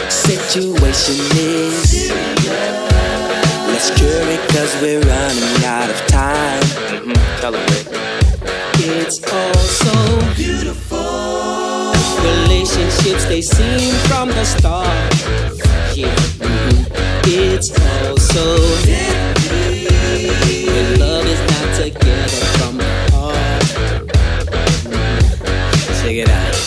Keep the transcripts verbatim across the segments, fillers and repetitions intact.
situation is. Let's cure it cause we're running out of time. Mm-hmm. Tell 'em, Rick. It's all so beautiful. Relationships, they seem from the start. Yeah, mm-hmm. It's all so deadly. When love is not together from the heart. Mm-hmm. Check it out.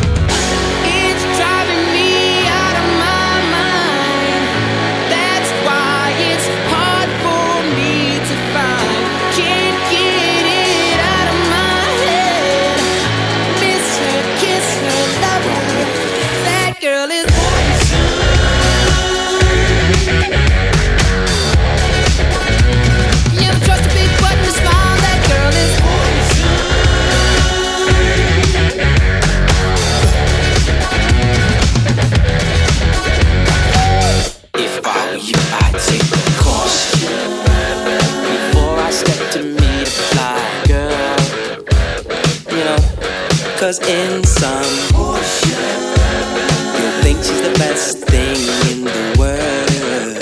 Cause in some portion, you'll think she's the best thing in the world.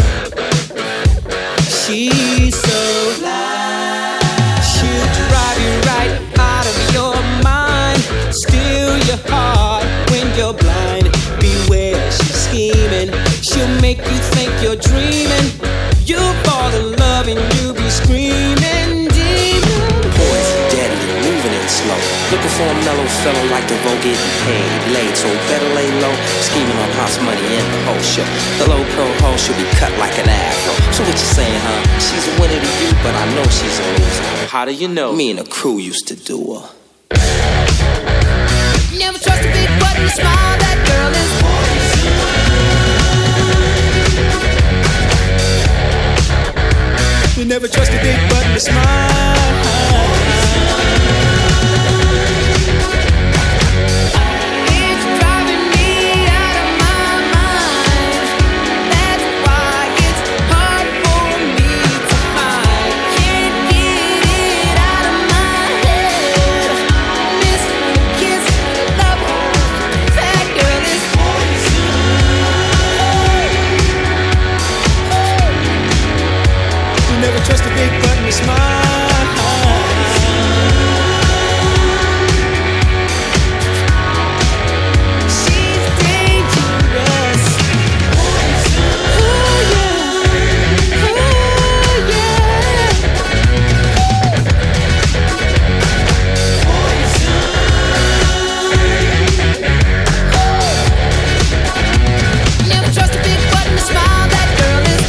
She's so fly, she'll drive you right out of your mind, steal your heart when you're blind. Beware, she's scheming, she'll make you think you're dreaming. You'll fall in love and you'll be screaming, demon. Boys deadly, moving in slow, looking for a mellow fella like the vote getting paid late, so better lay low, scheming on house money and the whole show. The low pro hoe should be cut like an afro. So what you saying, huh? She's a winner to you, but I know she's a loser. How do you know? Me and the crew used to do her. Never trust a big button smile, that girl is poison. You never trust a big button to smile. Never trust a big button to smile. She's dangerous. Oh yeah, oh yeah. Never trust a big button to smile, that girl is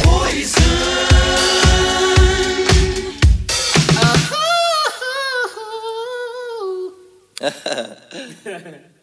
poison. Ha ha ha.